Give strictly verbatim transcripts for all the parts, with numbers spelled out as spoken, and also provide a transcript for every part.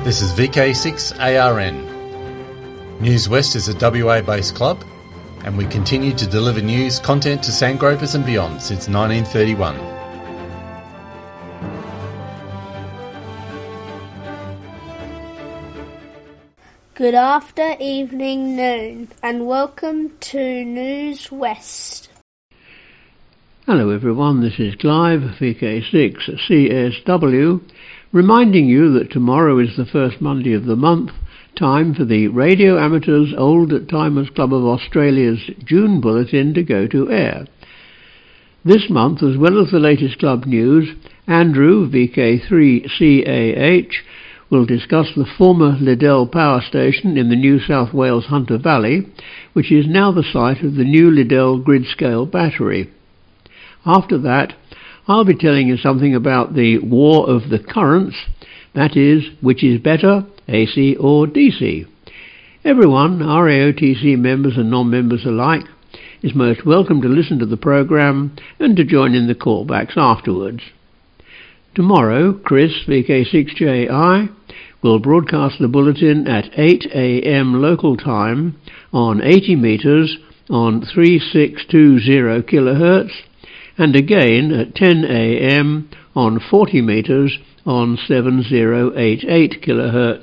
This is V K six A R N. News West is a W A-based club, and we continue to deliver news content to Sandgropers and beyond since nineteen thirty-one. Good after, evening, noon, and welcome to News West. Hello everyone, this is Clive, V K six C S W, reminding you that tomorrow is the first Monday of the month, time for the Radio Amateurs Old Timers Club of Australia's June Bulletin to go to air. This month, as well as the latest club news, Andrew, V K three C A H, will discuss the former Liddell Power Station in the New South Wales Hunter Valley, which is now the site of the new Liddell grid-scale battery. After that, I'll be telling you something about the War of the Currents, that is, which is better, A C or D C. Everyone, R A O T C members and non-members alike, is most welcome to listen to the programme and to join in the callbacks afterwards. Tomorrow, Chris, V K six J I, will broadcast the bulletin at eight a m local time on eighty metres on three six two zero kilohertz, and again at ten a m on forty metres on seven zero eight eight kilohertz.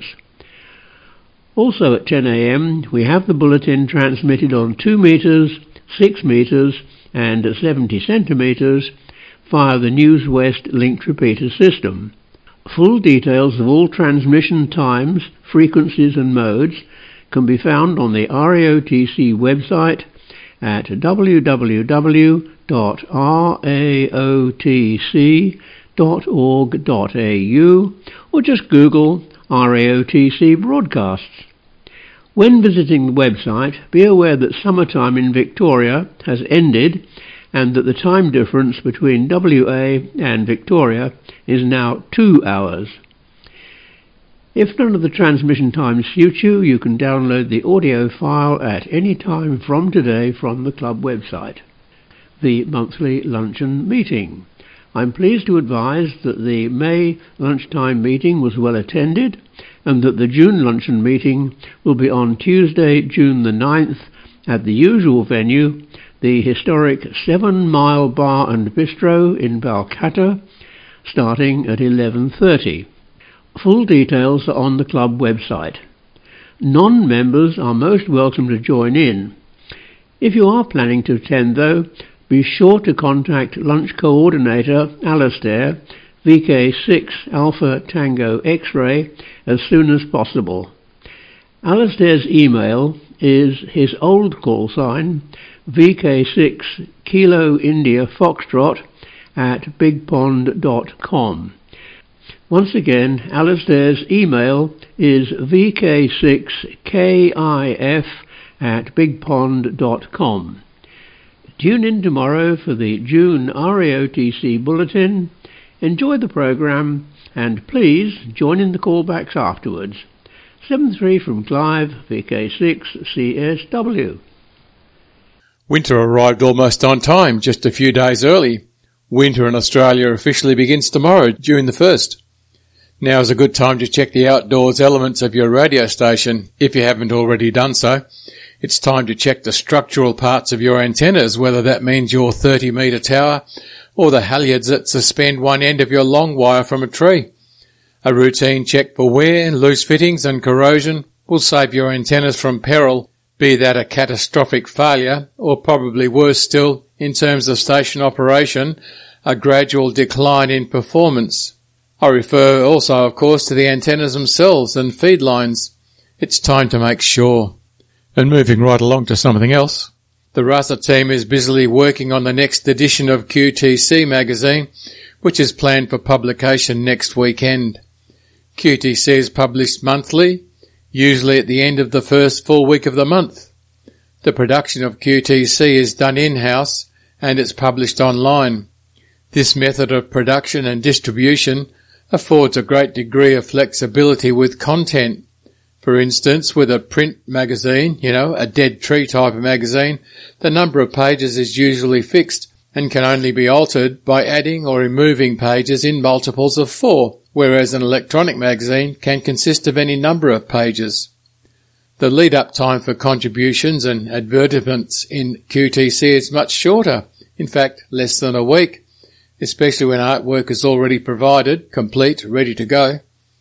Also at ten a m we have the bulletin transmitted on two metres, six metres and seventy centimetres via the News West linked repeater system. Full details of all transmission times, frequencies and modes can be found on the R A O T C website at w w w dot r a o t c dot org dot a u or just Google R A O T C broadcasts. When visiting the website, be aware that summertime in Victoria has ended and that the time difference between W A and Victoria is now two hours. If none of the transmission times suit you, you can download the audio file at any time from today from the club website. The monthly luncheon meeting. I'm pleased to advise that the May lunchtime meeting was well attended and that the June luncheon meeting will be on Tuesday, June the ninth at the usual venue, the historic Seven Mile Bar and Bistro in Balcatta, starting at eleven thirty. Full details are on the club website. Non-members are most welcome to join in. If you are planning to attend, though, be sure to contact lunch coordinator Alastair, V K six Alpha Tango X-Ray, as soon as possible. Alastair's email is his old call sign, V K six Kilo India Foxtrot at bigpond dot com. Once again, Alastair's email is V K six K I F at bigpond dot com. Tune in tomorrow for the June R A O T C Bulletin. Enjoy the programme and please join in the callbacks afterwards. seven three from Clive, V K six C S W. Winter arrived almost on time, just a few days early. Winter in Australia officially begins tomorrow, June the first. Now is a good time to check the outdoors elements of your radio station, if you haven't already done so. It's time to check the structural parts of your antennas, whether that means your thirty metre tower or the halyards that suspend one end of your long wire from a tree. A routine check for wear, loose fittings and corrosion will save your antennas from peril, be that a catastrophic failure or, probably worse still, in terms of station operation, a gradual decline in performance. I refer also, of course, to the antennas themselves and feed lines. It's time to make sure. And moving right along to something else, the Rasa team is busily working on the next edition of Q T C magazine, which is planned for publication next weekend. Q T C is published monthly, usually at the end of the first full week of the month. The production of Q T C is done in-house and it's published online. This method of production and distribution affords a great degree of flexibility with content. For instance, with a print magazine, you know, a dead tree type of magazine, the number of pages is usually fixed and can only be altered by adding or removing pages in multiples of four, whereas an electronic magazine can consist of any number of pages. The lead-up time for contributions and advertisements in Q T C is much shorter, in fact less than a week, especially when artwork is already provided, complete, ready to go.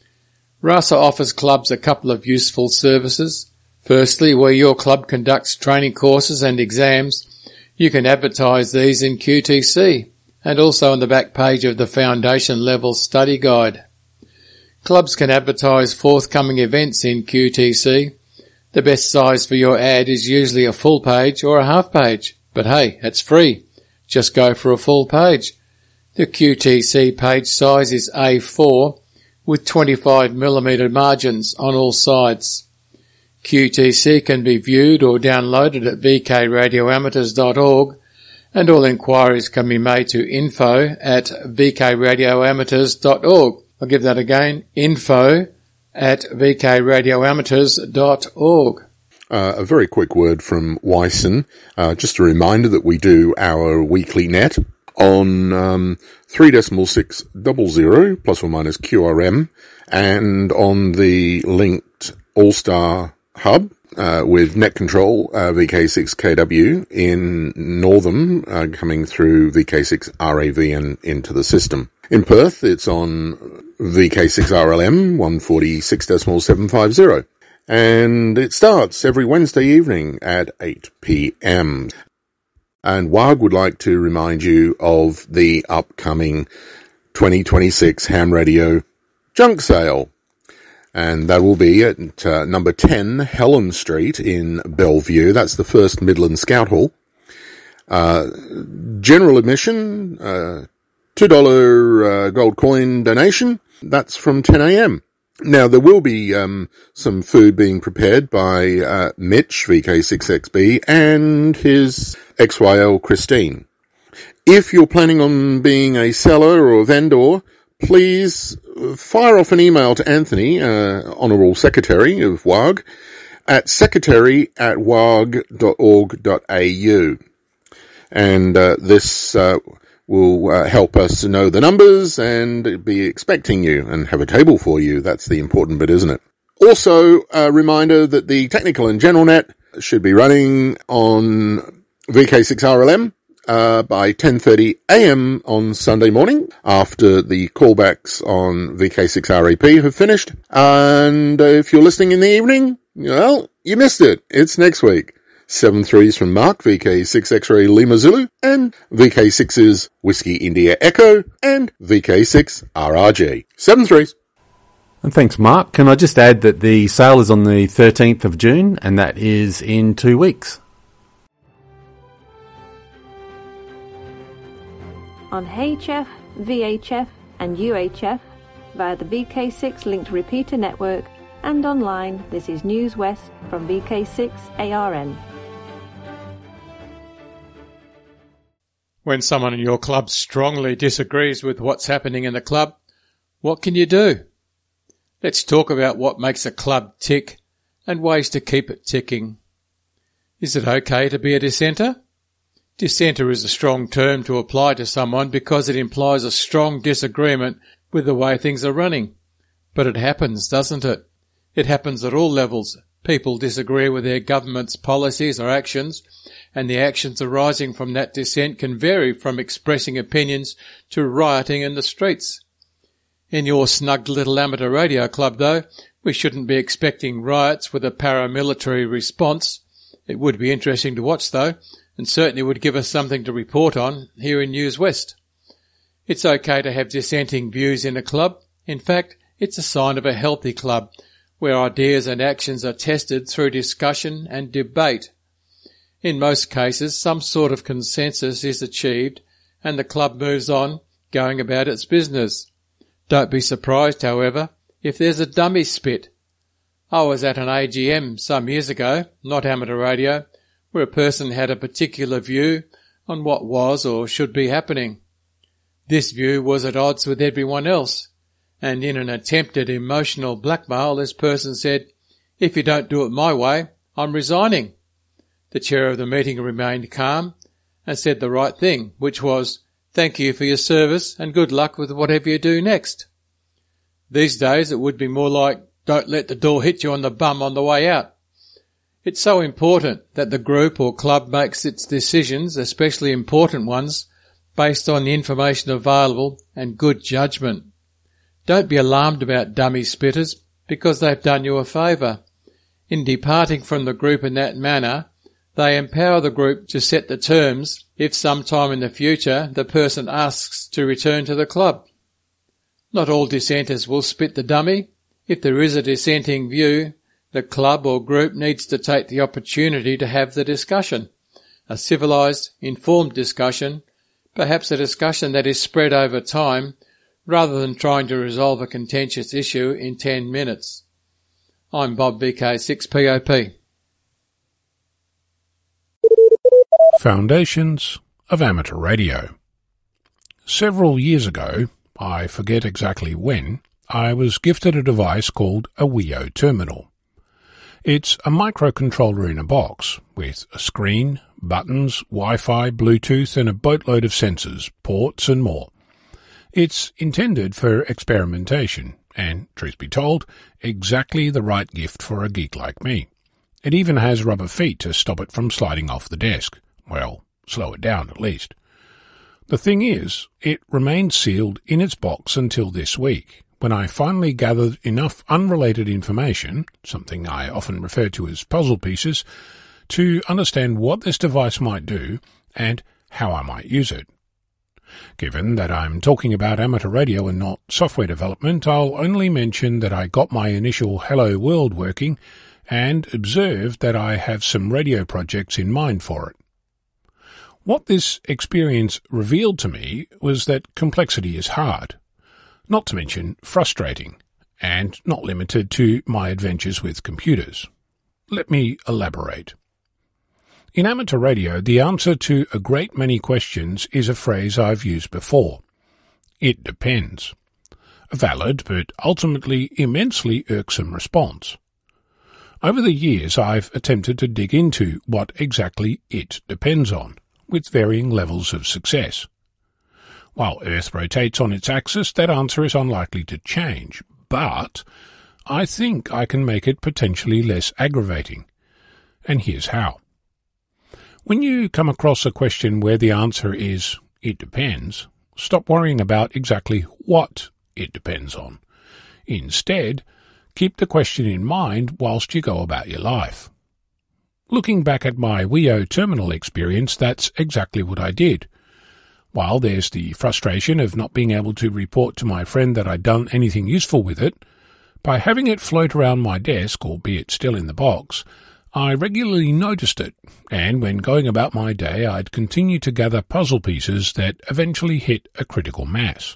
RASA offers clubs a couple of useful services. Firstly, where your club conducts training courses and exams, you can advertise these in Q T C and also on the back page of the Foundation Level Study Guide. Clubs can advertise forthcoming events in Q T C. The best size for your ad is usually a full page or a half page, but hey, it's free. Just go for a full page. The Q T C page size is A four with twenty-five millimeter margins on all sides. Q T C can be viewed or downloaded at v k radio amateurs dot org, and all inquiries can be made to info at v k radio amateurs dot org. I'll give that again, info at v k radio amateurs dot org. Uh, a very quick word from Wyson. Uh, just a reminder that we do our weekly net on um, three decimal six double zero plus or minus Q R M, and on the linked All-Star Hub uh, with net control uh, V K six K W in Northern uh, coming through V K six R A V and into the system. In Perth, it's on V K six R L M one forty-six decimal seven five zero. And it starts every Wednesday evening at eight p.m. And W A G would like to remind you of the upcoming twenty twenty-six Ham Radio Junk Sale. And that will be at uh, number ten Helen Street in Bellevue. That's the First Midland Scout Hall. Uh, general admission, uh, two dollars uh, gold coin donation. That's from ten a.m. Now, there will be um, some food being prepared by uh, Mitch, V K six X B, and his X Y L Christine. If you're planning on being a seller or a vendor, please fire off an email to Anthony, uh, Honourable Secretary of W A G, at secretary at wag dot org dot a u. And uh, this uh, will uh, help us to know the numbers and be expecting you and have a table for you. That's the important bit, isn't it? Also, a reminder that the Technical and General Net should be running on V K six R L M uh, by ten thirty a.m. on Sunday morning after the callbacks on V K six R A P have finished. And uh, if you're listening in the evening, well, you missed it. It's next week. Seven threes from Mark, V K six X-Ray Lima Zulu, and V K six's Whiskey India Echo, and V K six R R G. Seven threes. And thanks, Mark. Can I just add that the sale is on the thirteenth of June, and that is in two weeks. On H F, V H F and U H F via the V K six linked repeater network, and online, this is News West from V K six A R N. When someone in your club strongly disagrees with what's happening in the club, what can you do? Let's talk about what makes a club tick and ways to keep it ticking. Is it okay to be a dissenter? Dissenter is a strong term to apply to someone because it implies a strong disagreement with the way things are running. But it happens, doesn't it? It happens at all levels. People disagree with their government's policies or actions, and the actions arising from that dissent can vary from expressing opinions to rioting in the streets. In your snug little amateur radio club, though, we shouldn't be expecting riots with a paramilitary response. It would be interesting to watch, though, and certainly would give us something to report on here in News West. It's okay to have dissenting views in a club. In fact, it's a sign of a healthy club, where ideas and actions are tested through discussion and debate. In most cases, some sort of consensus is achieved, and the club moves on, going about its business. Don't be surprised, however, if there's a dummy spit. I was at an A G M some years ago, not amateur radio, where a person had a particular view on what was or should be happening. This view was at odds with everyone else, and in an attempted emotional blackmail, this person said, "If you don't do it my way, I'm resigning." The chair of the meeting remained calm and said the right thing, which was, "Thank you for your service and good luck with whatever you do next." These days it would be more like, don't let the door hit you on the bum on the way out. It's so important that the group or club makes its decisions, especially important ones, based on the information available and good judgment. Don't be alarmed about dummy spitters because they've done you a favour. In departing from the group in that manner, they empower the group to set the terms if sometime in the future the person asks to return to the club. Not all dissenters will spit the dummy. If there is a dissenting view, the club or group needs to take the opportunity to have the discussion. A civilised, informed discussion, perhaps a discussion that is spread over time, rather than trying to resolve a contentious issue in ten minutes. I'm Bob V K six P O P. Foundations of Amateur Radio. Several years ago, I forget exactly when, I was gifted a device called a Wii O Terminal. It's a microcontroller in a box with a screen, buttons, Wi-Fi, Bluetooth and a boatload of sensors, ports and more. It's intended for experimentation and, truth be told, exactly the right gift for a geek like me. It even has rubber feet to stop it from sliding off the desk. Well, slow it down at least. The thing is, it remained sealed in its box until this week, when I finally gathered enough unrelated information, something I often refer to as puzzle pieces, to understand what this device might do and how I might use it. Given that I'm talking about amateur radio and not software development, I'll only mention that I got my initial Hello World working and observed that I have some radio projects in mind for it. What this experience revealed to me was that complexity is hard, not to mention frustrating, and not limited to my adventures with computers. Let me elaborate. In amateur radio, the answer to a great many questions is a phrase I've used before. It depends. A valid but ultimately immensely irksome response. Over the years, I've attempted to dig into what exactly it depends on, with varying levels of success. While Earth rotates on its axis, that answer is unlikely to change, but I think I can make it potentially less aggravating. And here's how. When you come across a question where the answer is, it depends, stop worrying about exactly what it depends on. Instead, keep the question in mind whilst you go about your life. Looking back at my Wii O Terminal experience, that's exactly what I did. While there's the frustration of not being able to report to my friend that I'd done anything useful with it, by having it float around my desk, albeit still in the box, I regularly noticed it, and when going about my day I'd continue to gather puzzle pieces that eventually hit a critical mass.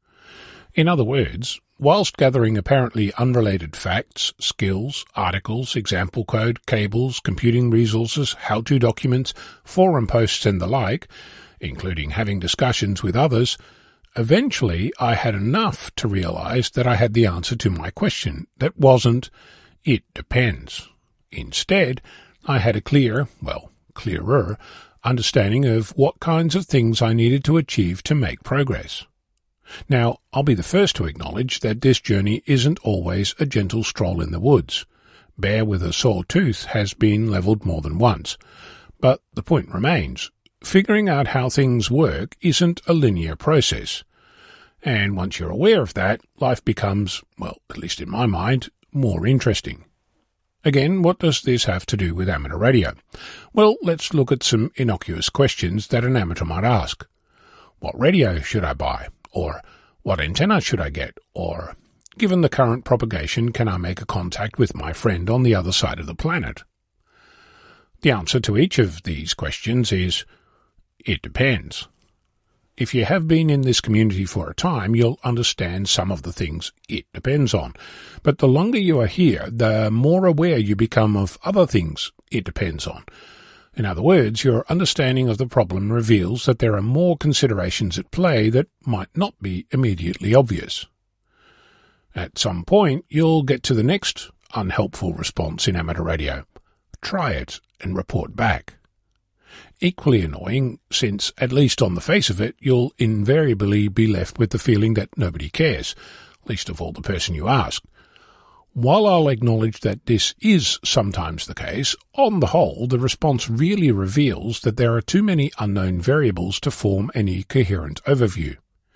In other words, whilst gathering apparently unrelated facts, skills, articles, example code, cables, computing resources, how-to documents, forum posts and the like, including having discussions with others, eventually I had enough to realize that I had the answer to my question that wasn't, it depends. Instead, I had a clear, well, clearer, understanding of what kinds of things I needed to achieve to make progress. Now, I'll be the first to acknowledge that this journey isn't always a gentle stroll in the woods. Bear with a sore tooth has been levelled more than once. But the point remains, figuring out how things work isn't a linear process. And once you're aware of that, life becomes, well, at least in my mind, more interesting. Again, what does this have to do with amateur radio? Well, let's look at some innocuous questions that an amateur might ask. What radio should I buy? Or, what antenna should I get? Or, given the current propagation, can I make a contact with my friend on the other side of the planet? The answer to each of these questions is, it depends. If you have been in this community for a time, you'll understand some of the things it depends on. But the longer you are here, the more aware you become of other things it depends on. In other words, your understanding of the problem reveals that there are more considerations at play that might not be immediately obvious. At some point, you'll get to the next unhelpful response in amateur radio. Try it and report back. Equally annoying, since, at least on the face of it, you'll invariably be left with the feeling that nobody cares, least of all the person you asked. While I'll acknowledge that this is sometimes the case, on the whole the response really reveals that there are too many unknown variables to form any coherent overview.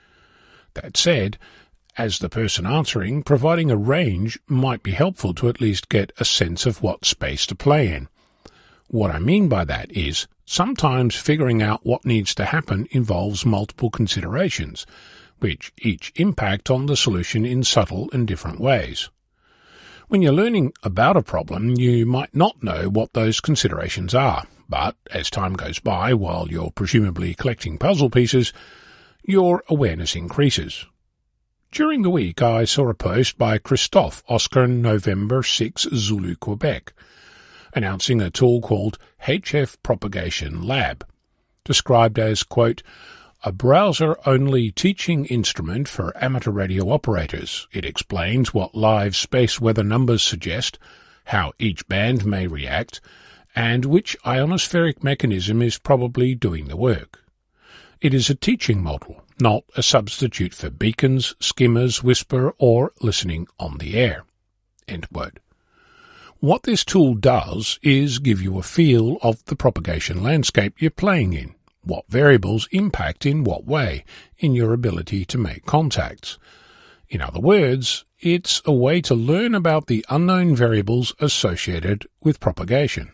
That said, as the person answering, providing a range might be helpful to at least get a sense of what space to play in. What I mean by that is, sometimes figuring out what needs to happen involves multiple considerations, which each impact on the solution in subtle and different ways. When you're learning about a problem, you might not know what those considerations are, but as time goes by, while you're presumably collecting puzzle pieces, your awareness increases. During the week, I saw a post by Christophe Oscar November six Zulu Quebec, announcing a tool called H F Propagation Lab, described as, quote, a browser-only teaching instrument for amateur radio operators. It explains what live space weather numbers suggest, how each band may react, and which ionospheric mechanism is probably doing the work. It is a teaching model, not a substitute for beacons, skimmers, whisper, or listening on the air. End quote. What this tool does is give you a feel of the propagation landscape you're playing in, what variables impact in what way in your ability to make contacts. In other words, it's a way to learn about the unknown variables associated with propagation.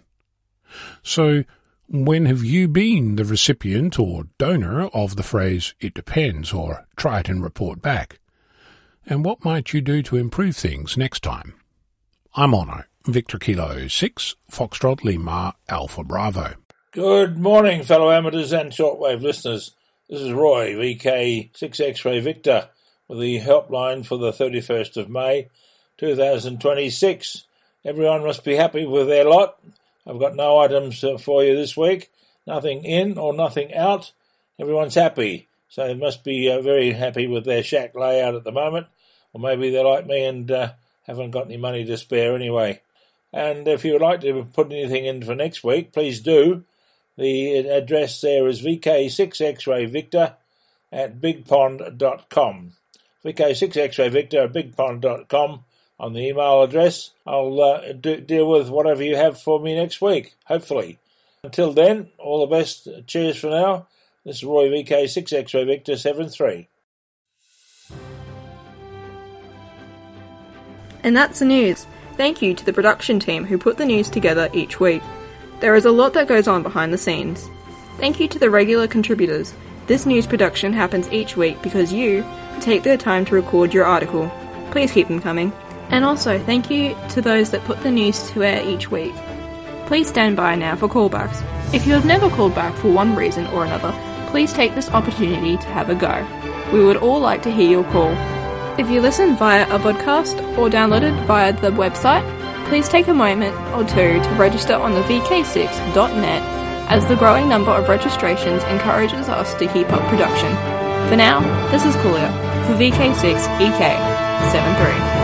So, when have you been the recipient or donor of the phrase, it depends, or try it and report back? And what might you do to improve things next time? I'm Ono, Victor Kilo six, Foxtrot Lima, Alpha Bravo. Good morning, fellow amateurs and shortwave listeners. This is Roy, V K six X-Ray Victor, with the helpline for the thirty-first of May, two thousand twenty-six. Everyone must be happy with their lot. I've got no items for you this week, nothing in or nothing out. Everyone's happy, so they must be uh, very happy with their shack layout at the moment, or maybe they're like me and uh, haven't got any money to spare anyway. And if you would like to put anything in for next week, please do. The address there is V K six X-Ray Victor at big pond dot com. V K six X-Ray Victor at big pond dot com on the email address. I'll uh, do, deal with whatever you have for me next week, hopefully. Until then, all the best. Cheers for now. This is Roy, V K six X-Ray Victor seven three. And that's the news. Thank you to the production team who put the news together each week. There is a lot that goes on behind the scenes. Thank you to the regular contributors. This news production happens each week because you take the time to record your article. Please keep them coming. And also, thank you to those that put the news to air each week. Please stand by now for callbacks. If you have never called back for one reason or another, please take this opportunity to have a go. We would all like to hear your call. If you listen via a podcast or downloaded via the website, please take a moment or two to register on the V K six dot net, as the growing number of registrations encourages us to keep up production. For now, this is Coolio for V K six E K seven three.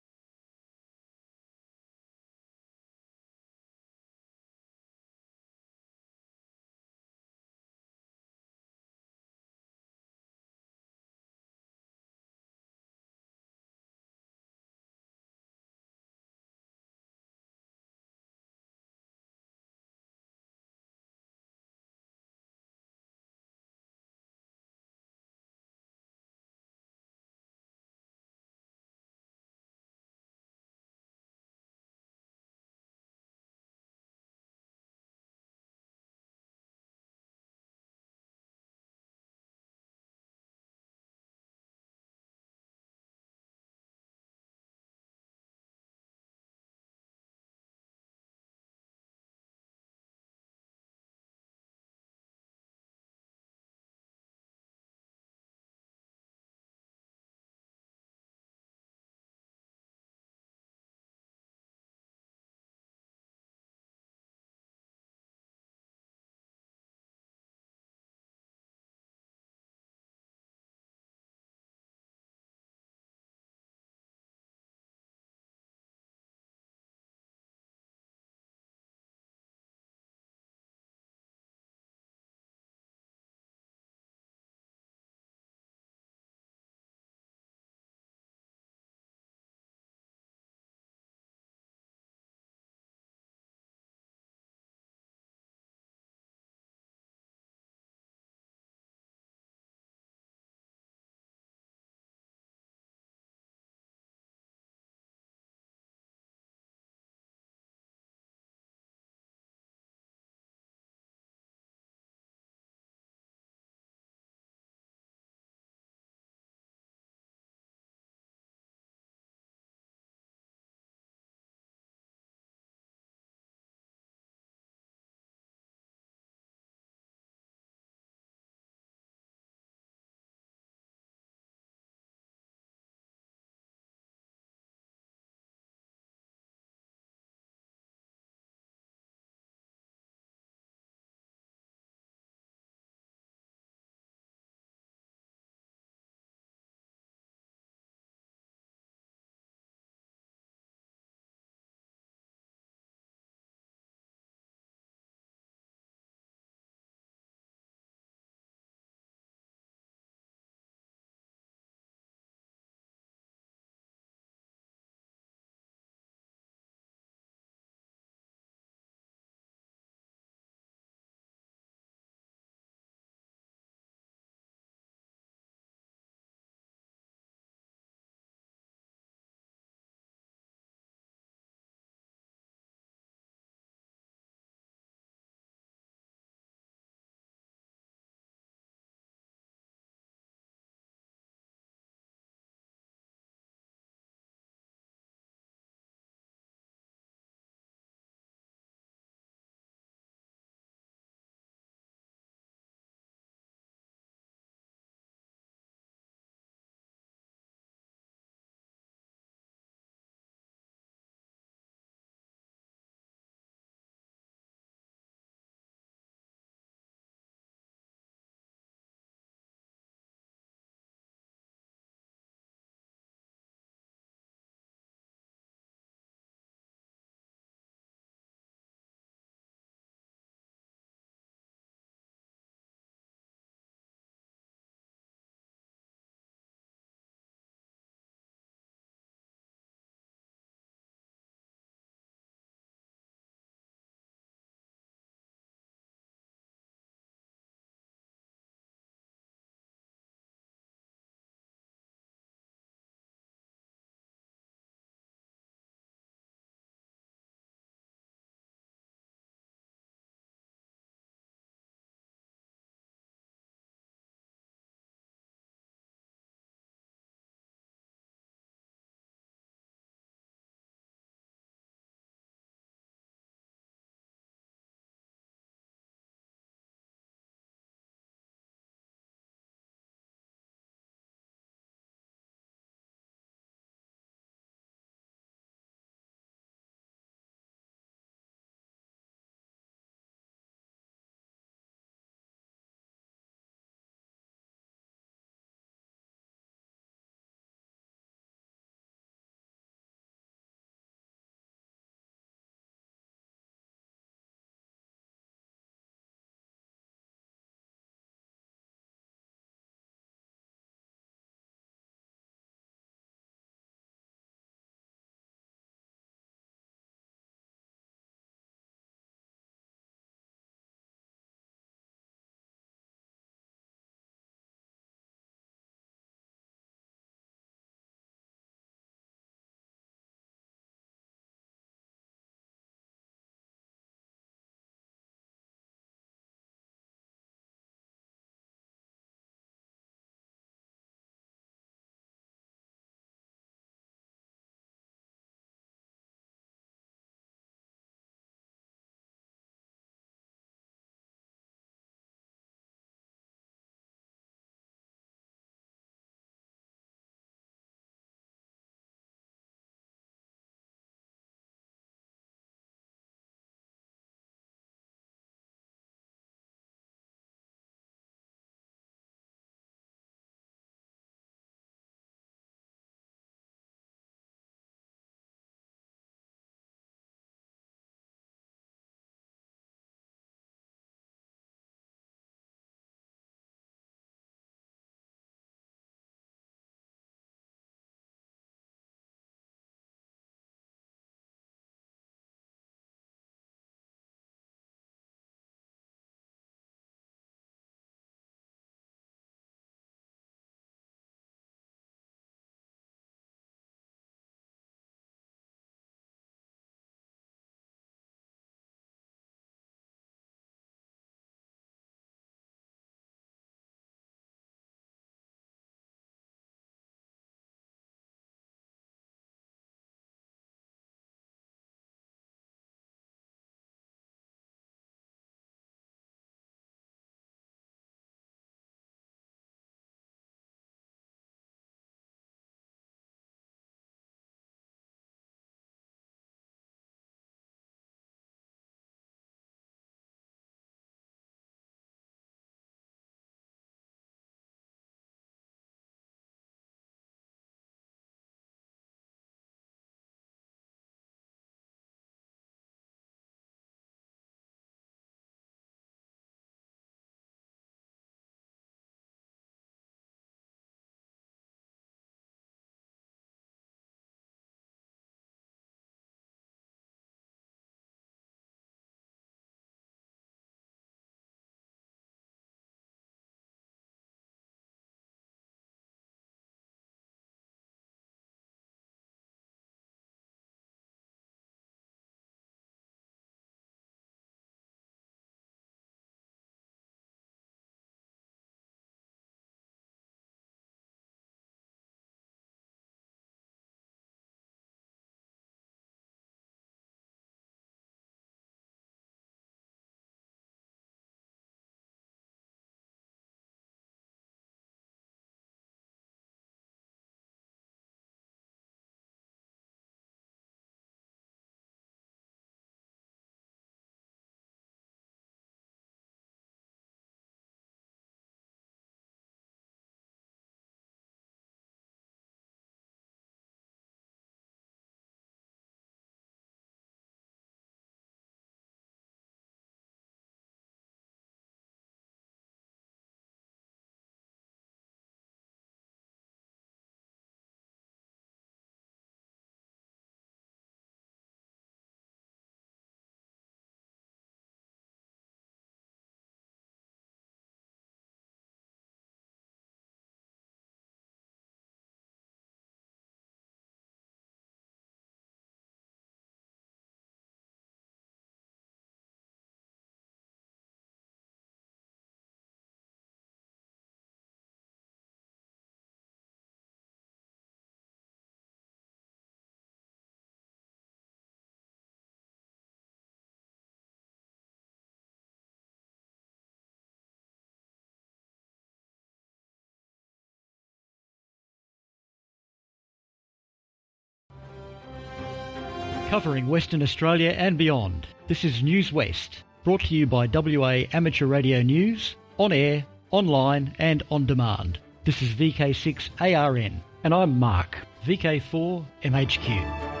covering Western Australia and beyond. This is News West, brought to you by W A Amateur Radio News, on air, online and on demand. This is V K six A R N, and I'm Mark, V K four M H Q.